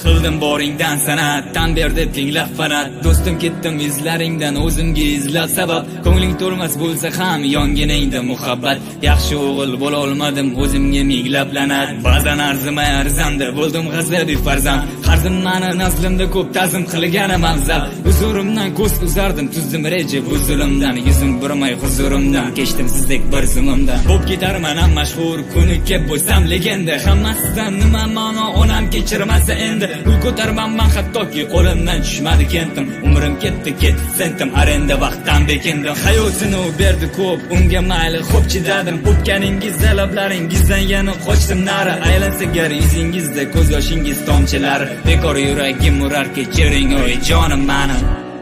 qildim boringdan san'at, tan berdi tinglab fanat. Do'stim ketdim izlaringdan, o'zimga izlab sabab. Ko'ngling to'lmas bo'lsa ham yonginingda muhabbat. Yaxshi o'g'il bo'la olmadim, o'zimga minglab la'nat. Ba'zan arzimay arzamda bo'ldim g'azabi farzand. Qarzim mani naslimda ko'p ta'zim qilganim afzal. Huzurimdan ko'z uzardim, tuzdim reja bu zulmdan. Yuzim burmay huzurimdan, kechdim sizdek bir zumimdan. Bo'p ketarman ham mashhur, kuni kep bo'lsam legenda. Hammasidan nima ma'no onam kechirmasa endi. Gul ko'tarmanman hattoki qo'limdan tushmadi kentim. Umrim ketdi sentim, arenda vaqtdan bekindim. Hayotini u berdi ko'p, unga mayli xo'p chidadim. O'tganingizda lablaringizdan yana qochdim nari. Aylansa gar yuzingizda ko'z yoshingiz tomchilari. Bekor yuragim urar kechiring oy jonim mani.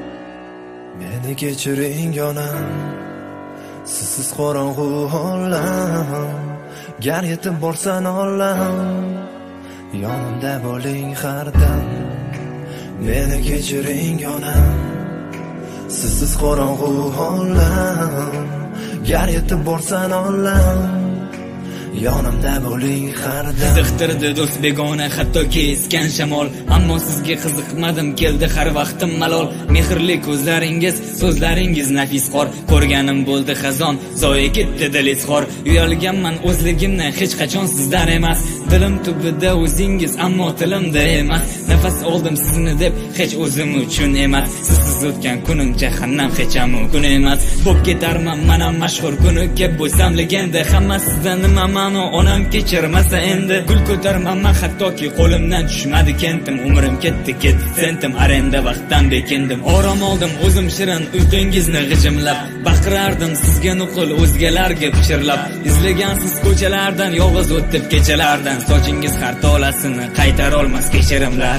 Meni kechiring yonam, sizsiz qorong'u olam. Gar yetib borsan olam, yonimda bo'ling har dam. Meni kechiring yonam, sizsiz qorong'u olam. Gar yetib borsan olam, yonimda bo'ling har dam. Qiziqtirdi do'st begona, hatto kesgan shamol. Ammo sizga qiziqmadim, keldi har vaqtim malol. Mehrli ko'zlaringiz, so'zlaringiz nafis qor. Ko'rganim bo'ldi xazon, zoya ketdi dil izhor. Uyalganman o'zligimdan, hech qachon sizdan emas. Dilim tubida o'zingiz, ammo tilimda emas. Nafas oldim sizni deb, hech o'zim uchun emas. Sizsiz o'tgan kunim jahannam, hech ham kun emas. Bo'p ketarman mana mashhur, kuni kep bo'lsam legenda. Hammasidan nima ma'no onam kechirmasa endi. Gul ko'tarmanman hattoki qo'limdan tushmadi kentim. Umrim ketdi sentim, arenda vaqtdan bekindim. Orom oldim o'zim shirin uyqingizni g'ijimlab. Baqirardim sizga nuqul o'zgalarga pichirlab. Izlagansiz ko'chalardan, yolg'iz o'tib kechalardan. Sochingiz har tolasini qaytar olmas kechirimlar.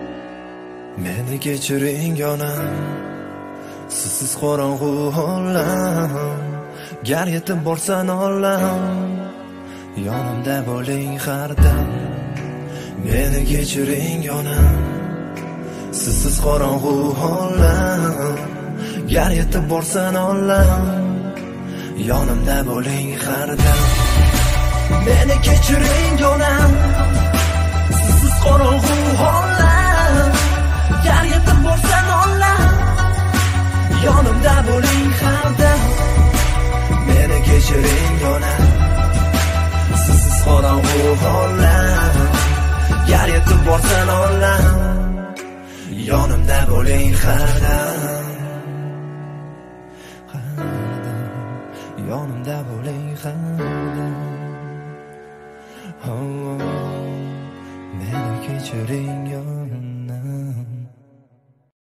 Meni kechiring yonam, sizsiz qorong'u olam. Gar yetib borsan olam, yonimda bo'ling har dam. Meni kechiring yonam, sizsiz qorong'u olam. Gar yetib borsan olam, yonimda bo'ling har dam. Meni kechiring yonam, sizsiz qorong'u olam. Gar yetib borsan olam, yonimda bo'ling har dam. Meni kechiring yonam, sizsiz qorong'u olam. Gar yetib borsan olam, yonimda bo'ling har dam. Yonimda bo'ling har dam. Meni kechiring yonam.